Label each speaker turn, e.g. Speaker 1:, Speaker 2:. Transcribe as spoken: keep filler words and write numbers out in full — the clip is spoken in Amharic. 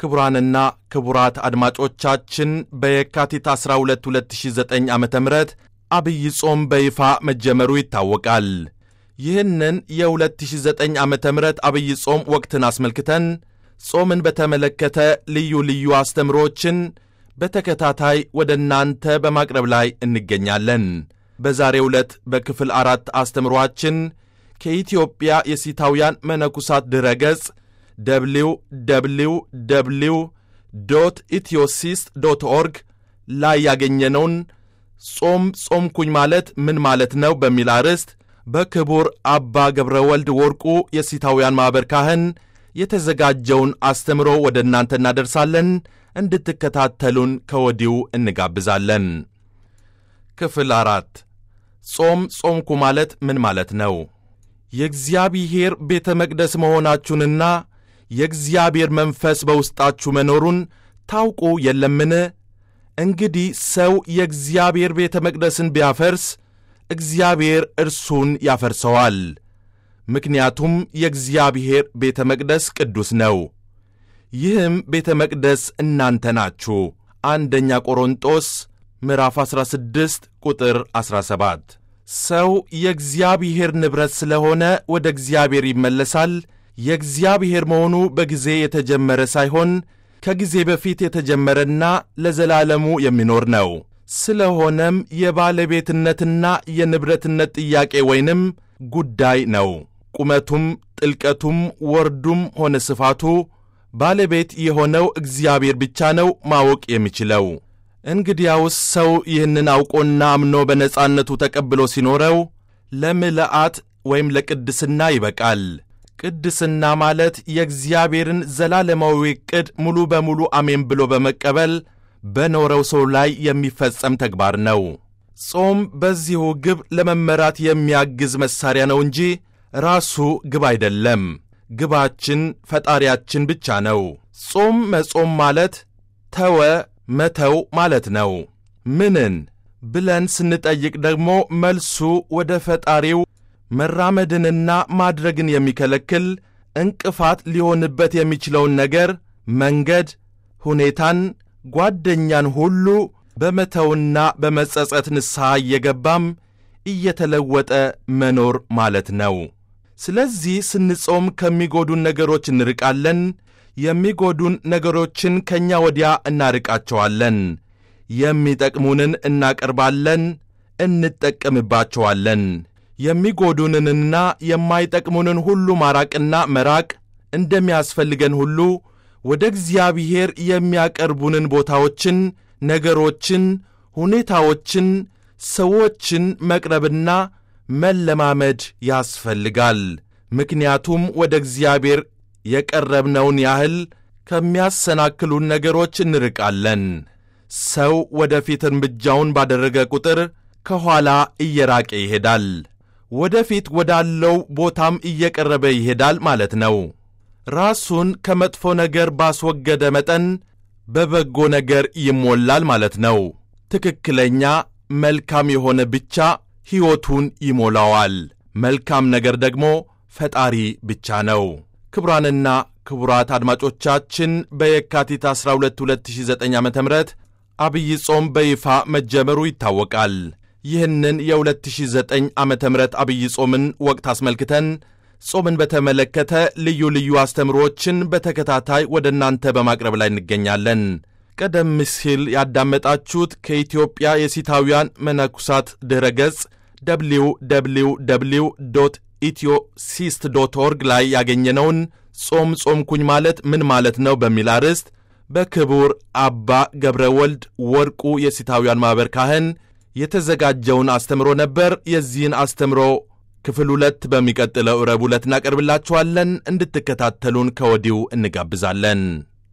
Speaker 1: ክቡራንና ክቡራት አድማጮቻችን በየካቲት አስራ ሁለት ሁለት ሺህ ዘጠኝ ዓመተ ምህረት አብይ ጾም በይፋ መጀመሩ ይታወቃል። ይህንን የ2009 ዓመተ ምህረት አብይ ጾም ወቅትን አስመልክተን ጾምን በተመለከተ ልዩ ልዩ አስተምሮችን በተከታታይ ወደ እናንተ በማቅረብ ላይ እንገኛለን። በዛሬው ዕለት በክፍል አራት አስተምሮአችን ከኢትዮጵያ የሲታውያን መነኩሳት ድረገጽ ደብሊው ደብሊው ደብሊው ዶት ኢትዮሲስት ዶት ኦርግ ላይ ያገኘነውን ጾም ጾምኩኝ ማለት ምን ማለት ነው በሚል አርዕስት በክቡር አባ ገብረ ወልድ ወርቁ የሲታውያን ማኅበር ካህን የተዘጋጀውን አስተምሮ ወደ እናንተ እናደርሳለን። እንድትከታተሉን ከወዲሁ እንጋብዛለን። ክፍል አራት ጾም ጾምኩ ማለት ምን ማለት ነው? የእግዚአብሔር ቤተ መቅደስ መሆናችሁንና የእግዚአብሔር መንፈስ በውስጣችሁ መኖሩን ታውቁ የለምን? እንግዲህ ሰው የእግዚአብሔር ቤተ መቅደስን ቢያፈርስ እግዚአብሔር እርሱን ያፈርሰዋል። ምክንያቱም የእግዚአብሔር ቤተ መቅደስ ቅዱስ ነው። ይህም ቤተ መቅደስ እናንተ ናችሁ። አንደኛ ቆሮንጦስ ምዕራፍ አስራ ስድስት ቁጥር አስራ ሰባት። ሰው የእግዚአብሔር ንብረት ስለሆነ ወደ እግዚአብሔር ይመለሳል። የእግዚአብሔር መሆኑ በጊዜ የተጀመረ ሳይሆን ከጊዜ በፊት የተጀመረና ለዘላለሙ የሚኖር ነው። ስለሆነም የባለቤትነትና የንብረትነት ጥያቄ ወይንም ጉዳይ ነው። ቁመቱም ጥልቀቱም ወርዱም ሆነ ስፋቱ ባለቤት የሆነው እግዚአብሔር ብቻ ነው ማወቅ የሚችለው። እንግዲያውስ ሰው ይህንን አውቆና አምኖ በነጻነቱ ተቀብሎ ሲኖረው ለምልአት ወይም ለቅድስና ይበቃል። ቅድስና ማለት የእግዚአብሔርን ዘላለማዊ ዕቅድ ሙሉ በሙሉ አሜን ብሎ በመቀበል በኖረው ሰው ላይ የሚፈጸም ተግባር ነው። ጾም በዚሁ ግብ ለመመራት የሚያግዝ መሳሪያ ነው እንጂ ራሱ ግብ አይደለም። ግባችን ፈጣሪያችን ብቻ ነው። ጾም መጾም ማለት ተወ መተው ማለት ነው። ምንን ብለን ስንጠይቅ ደግሞ መልሱ ወደ ፈጣሪው መራመድንና ማድረግን የሚከለክል እንቅፋት ሊሆንበት የሚችለውን ነገር፣ መንገድ፣ ሁኔታን፣ ጓደኛን ሁሉ በመተውና በመጸጸት ንስሐ እየገባም እየተለወጠ መኖር ማለት ነው። ስለዚህ ስንጾም ከሚጎዱን ነገሮች እንርቃለን። የሚጎዱን ነገሮችን ከኛ ወዲያ እናርቃቸዋለን። የሚጠቅሙንን እናቀርባለን፣ እንጠቀምባቸዋለን። የሚጎዱንንና የማይጠቅሙንን ሁሉ ማራቅና መራቅ እንደሚያስፈልገን ሁሉ ወደ እግዚአብሔር የሚያቀርቡንን ቦታዎችን፣ ነገሮችን፣ ሁኔታዎችን፣ ሰዎችን መቅረብና መለማመድ ያስፈልጋል። ምክንያቱም ወደ እግዚአብሔር የቀረብነውን ያህል ከሚያሰናክሉን ነገሮች እንርቃለን። ሰው ወደፊት እርምጃውን ባደረገ ቁጥር ከኋላ እየራቀ ይሄዳል። ወደፊት ወዳለው ቦታም እየቀረበ ይሄዳል ማለት ነው። ራሱን ከመጥፎ ነገር ባስወገደ መጠን በበጎ ነገር ይሞላል ማለት ነው። ትክክለኛ መልካም የሆነ ብቻ ሕይወቱን ይሞላዋል። መልካም ነገር ደግሞ ፈጣሪ ብቻ ነው። ክቡራንና ክቡራት አድማጮቻችን በየካቲት አስራ ሁለት ሁለት ሺህ ዘጠኝ ዓመተ ምህረት አብይ ጾም በይፋ መጀመሩ ይታወቃል። ይህንን የ2009 ዓመተ ምህረት አብይ ጾምን ወቅት አስመልክተን ጾምን በተመለከተ ልዩ ልዩ አስተምሮችን በተከታታይ ወደ እናንተ በማቅረብ ላይ እንገኛለን። ቀደም ሲል ያዳመጣችሁት ከኢትዮጵያ የሲታውያን መነኩሳት ድረገጽ ደብሊው ደብሊው ደብሊው ዶት ኢትዮሲስት ዶት ኦርግ ላይ ያገኘነውን ጾም ጾምኩኝ ማለት ምን ማለት ነው በሚል አርዕስት በክቡር አባ ገብረ ወልድ ወርቁ የሲታውያን ማኅበር ካህን የተዘጋጀውን አስተምሮ ነበር። የዚህን አስተምሮ ክፍል ሁለት በሚቀጥለው ረቡዕ ዕለት እናቀርብላችኋለን። እንድትከታተሉን ከወዲሁ እንጋብዛለን።